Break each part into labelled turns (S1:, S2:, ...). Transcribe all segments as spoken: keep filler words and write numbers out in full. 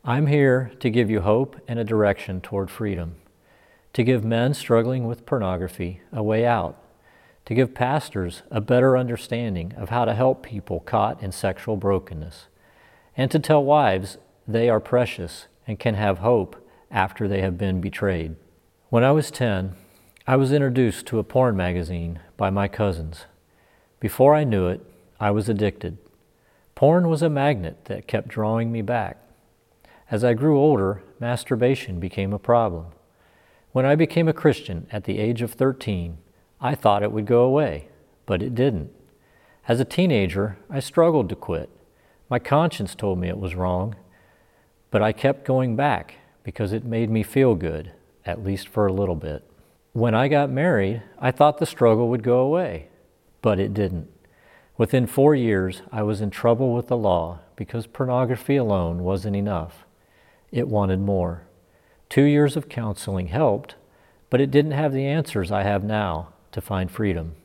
S1: I'm here to give you hope and a direction toward freedom, to give men struggling with pornography a way out, to give pastors a better understanding of how to help people caught in sexual brokenness, and to tell wives they are precious and can have hope after they have been betrayed. When I was ten, I was introduced to a porn magazine by my cousins. Before I knew it, I was addicted. Porn was a magnet that kept drawing me back. As I grew older, masturbation became a problem. When I became a Christian at the age of thirteen, I thought it would go away, but it didn't. As a teenager, I struggled to quit. My conscience told me it was wrong, but I kept going back because it made me feel good, at least for a little bit. When I got married, I thought the struggle would go away, but it didn't. Within four years, I was in trouble with the law because pornography alone wasn't enough. It wanted more. Two years of counseling helped, but it didn't have the answers I have now to find freedom.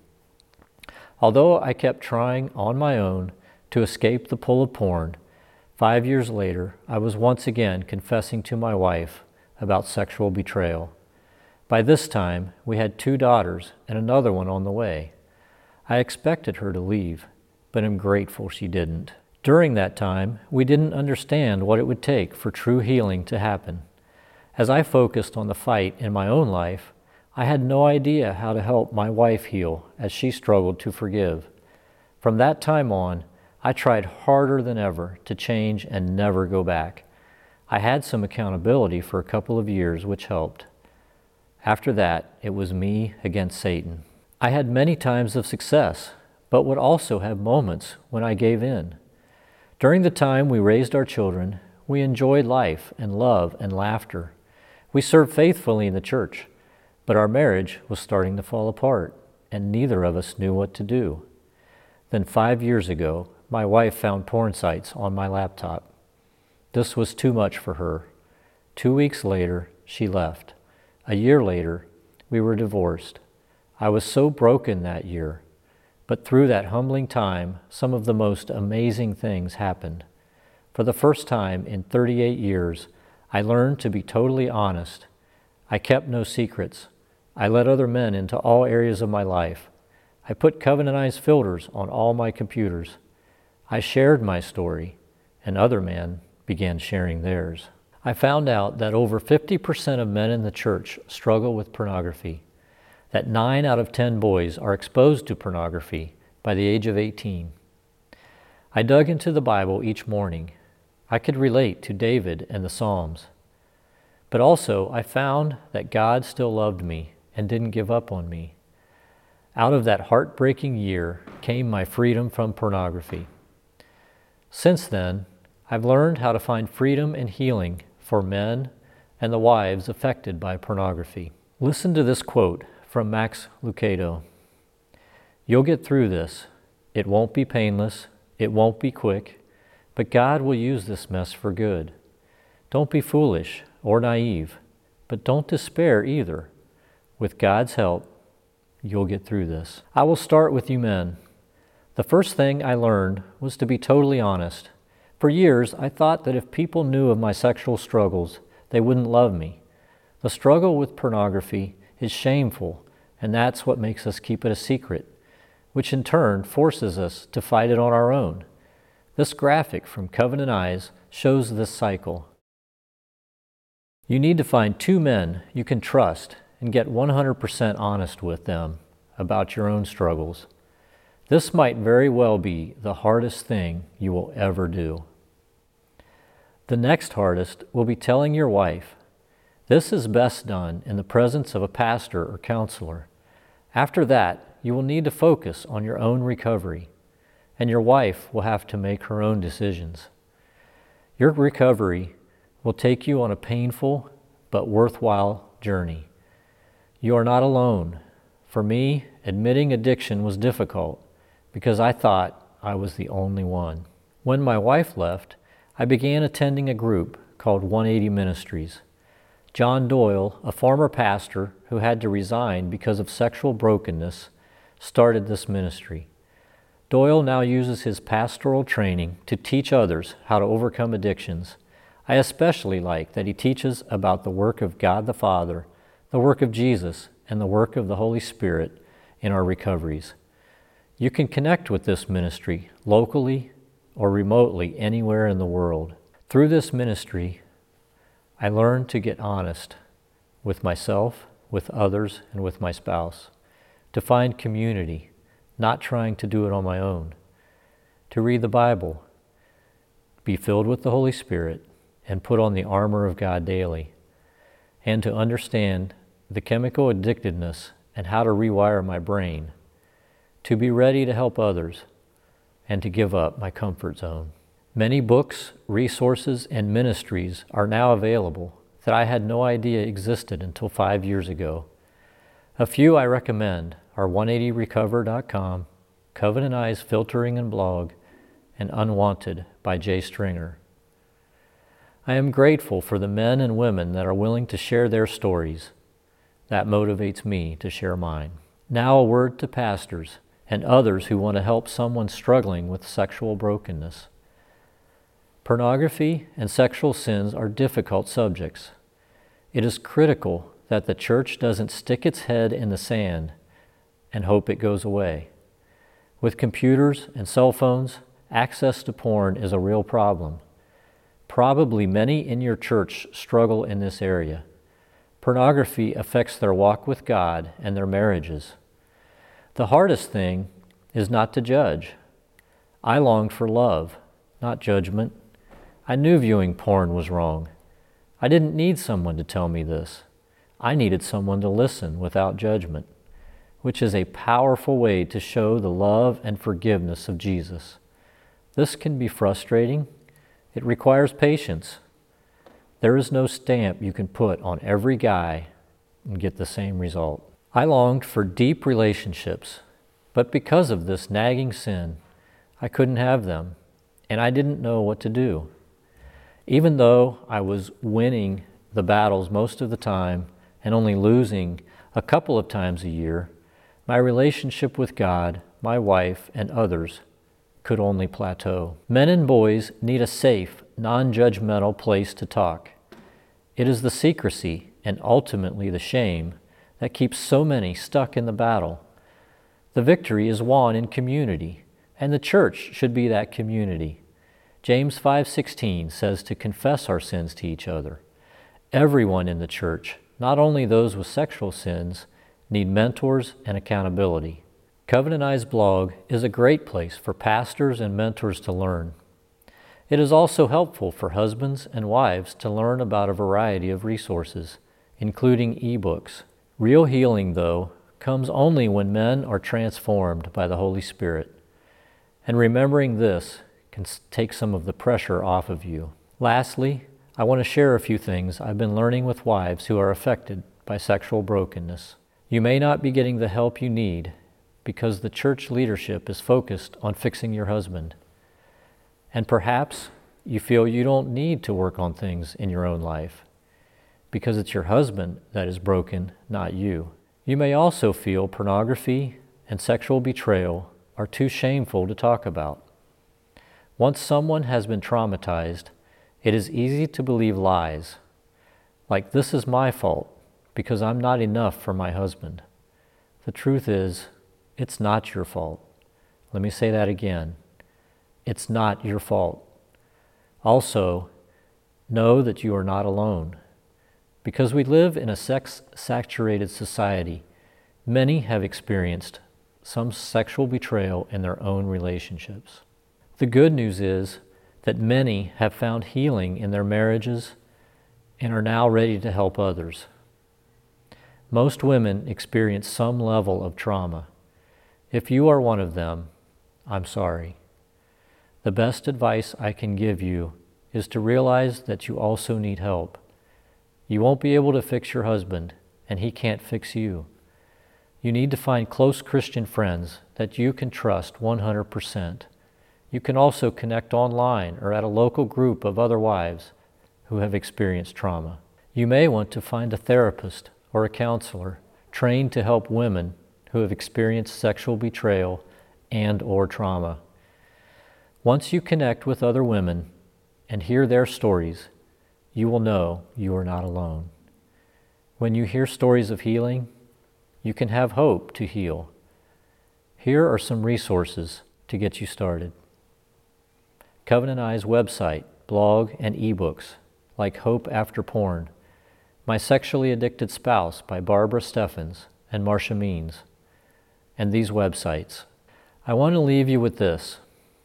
S1: Although I kept trying on my own to escape the pull of porn, five years later, I was once again confessing to my wife about sexual betrayal. By this time, we had two daughters and another one on the way. I expected her to leave, but am grateful she didn't. During that time, we didn't understand what it would take for true healing to happen. As I focused on the fight in my own life, I had no idea how to help my wife heal as she struggled to forgive. From that time on, I tried harder than ever to change and never go back. I had some accountability for a couple of years, which helped. After that, it was me against Satan. I had many times of success, but would also have moments when I gave in. During the time we raised our children, we enjoyed life and love and laughter. We served faithfully in the church, but our marriage was starting to fall apart, and neither of us knew what to do. Then five years ago, my wife found porn sites on my laptop. This was too much for her. Two weeks later, she left. A year later, we were divorced. I was so broken that year, but through that humbling time, some of the most amazing things happened. For the first time in thirty-eight years, I learned to be totally honest. I kept no secrets. I let other men into all areas of my life. I put Covenant filters on all my computers. I shared my story, and other men began sharing theirs. I found out that over fifty percent of men in the church struggle with pornography, that nine out of ten boys are exposed to pornography by the age of eighteen. I dug into the Bible each morning. I could relate to David and the Psalms. But also, I found that God still loved me and didn't give up on me. Out of that heartbreaking year came my freedom from pornography. Since then, I've learned how to find freedom and healing for men and the wives affected by pornography. Listen to this quote from Max Lucado. "You'll get through this. It won't be painless. It won't be quick. But God will use this mess for good. Don't be foolish or naive, but don't despair either. With God's help, you'll get through this." I will start with you men. The first thing I learned was to be totally honest. For years, I thought that if people knew of my sexual struggles, they wouldn't love me. The struggle with pornography is shameful, and that's what makes us keep it a secret, which in turn forces us to fight it on our own. This graphic from Covenant Eyes shows this cycle. You need to find two men you can trust and get one hundred percent honest with them about your own struggles. This might very well be the hardest thing you will ever do. The next hardest will be telling your wife. This is best done in the presence of a pastor or counselor. After that, you will need to focus on your own recovery, and your wife will have to make her own decisions. Your recovery will take you on a painful but worthwhile journey. You are not alone. For me, admitting addiction was difficult because I thought I was the only one. When my wife left, I began attending a group called one eighty Ministries. John Doyle, a former pastor who had to resign because of sexual brokenness, started this ministry. Doyle now uses his pastoral training to teach others how to overcome addictions. I especially like that he teaches about the work of God the Father, the work of Jesus, and the work of the Holy Spirit in our recoveries. You can connect with this ministry locally or remotely anywhere in the world. Through this ministry, I learned to get honest with myself, with others, and with my spouse, to find community, not trying to do it on my own, to read the Bible, be filled with the Holy Spirit, and put on the armor of God daily, and to understand the chemical addictedness and how to rewire my brain, to be ready to help others, and to give up my comfort zone. Many books, resources, and ministries are now available that I had no idea existed until five years ago. A few I recommend are one eighty recover dot com, Covenant Eyes Filtering and Blog, and Unwanted by Jay Stringer. I am grateful for the men and women that are willing to share their stories. That motivates me to share mine. Now a word to pastors and others who want to help someone struggling with sexual brokenness. Pornography and sexual sins are difficult subjects. It is critical that the church doesn't stick its head in the sand and hope it goes away. With computers and cell phones, access to porn is a real problem. Probably many in your church struggle in this area. Pornography affects their walk with God and their marriages. The hardest thing is not to judge. I longed for love, not judgment. I knew viewing porn was wrong. I didn't need someone to tell me this. I needed someone to listen without judgment, which is a powerful way to show the love and forgiveness of Jesus. This can be frustrating. It requires patience. There is no stamp you can put on every guy and get the same result. I longed for deep relationships, but because of this nagging sin, I couldn't have them, and I didn't know what to do. Even though I was winning the battles most of the time and only losing a couple of times a year, my relationship with God, my wife, and others could only plateau. Men and boys need a safe, non-judgmental place to talk. It is the secrecy and ultimately the shame that keeps so many stuck in the battle. The victory is won in community, and the church should be that community. James five sixteen says to confess our sins to each other. Everyone in the church, not only those with sexual sins, need mentors and accountability. Covenant Eyes blog is a great place for pastors and mentors to learn. It is also helpful for husbands and wives to learn about a variety of resources, including ebooks. Real healing, though, comes only when men are transformed by the Holy Spirit. And remembering this can take some of the pressure off of you. Lastly, I want to share a few things I've been learning with wives who are affected by sexual brokenness. You may not be getting the help you need because the church leadership is focused on fixing your husband. And perhaps you feel you don't need to work on things in your own life because it's your husband that is broken, not you. You may also feel pornography and sexual betrayal are too shameful to talk about. Once someone has been traumatized, it is easy to believe lies, like this is my fault because I'm not enough for my husband. The truth is, it's not your fault. Let me say that again. It's not your fault. Also, know that you are not alone. Because we live in a sex-saturated society, many have experienced some sexual betrayal in their own relationships. The good news is that many have found healing in their marriages and are now ready to help others. Most women experience some level of trauma. If you are one of them, I'm sorry. The best advice I can give you is to realize that you also need help. You won't be able to fix your husband, and he can't fix you. You need to find close Christian friends that you can trust one hundred percent. You can also connect online or at a local group of other wives who have experienced trauma. You may want to find a therapist or a counselor trained to help women who have experienced sexual betrayal and or trauma. Once you connect with other women and hear their stories, you will know you are not alone. When you hear stories of healing, you can have hope to heal. Here are some resources to get you started. Covenant Eye's website, blog, and ebooks, like Hope After Porn, My Sexually Addicted Spouse by Barbara Steffens and Marcia Means, and these websites. I want to leave you with this.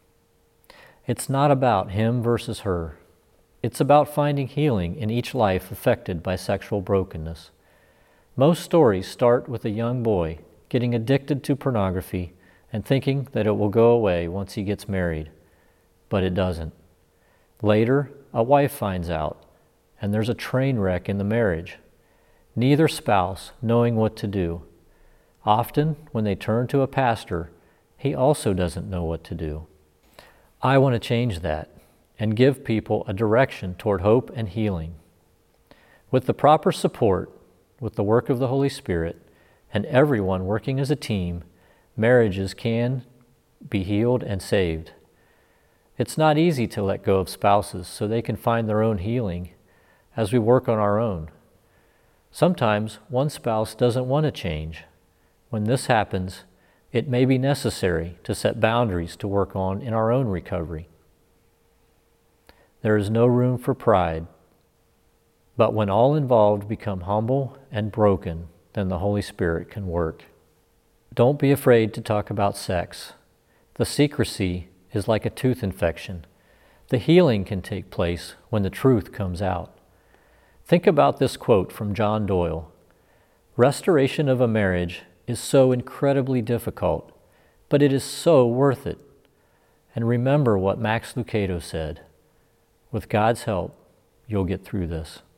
S1: It's not about him versus her. It's about finding healing in each life affected by sexual brokenness. Most stories start with a young boy getting addicted to pornography and thinking that it will go away once he gets married, but it doesn't. Later, a wife finds out, and there's a train wreck in the marriage, neither spouse knowing what to do. Often, when they turn to a pastor, he also doesn't know what to do. I want to change that and give people a direction toward hope and healing. With the proper support, with the work of the Holy Spirit, and everyone working as a team, marriages can be healed and saved. It's not easy to let go of spouses so they can find their own healing as we work on our own. Sometimes one spouse doesn't want to change. When this happens, it may be necessary to set boundaries to work on in our own recovery. There is no room for pride, but when all involved become humble and broken, then the Holy Spirit can work. Don't be afraid to talk about sex. The secrecy is like a tooth infection. The healing can take place when the truth comes out. Think about this quote from John Doyle. Restoration of a marriage is so incredibly difficult, but it is so worth it. And remember what Max Lucado said, with God's help, you'll get through this.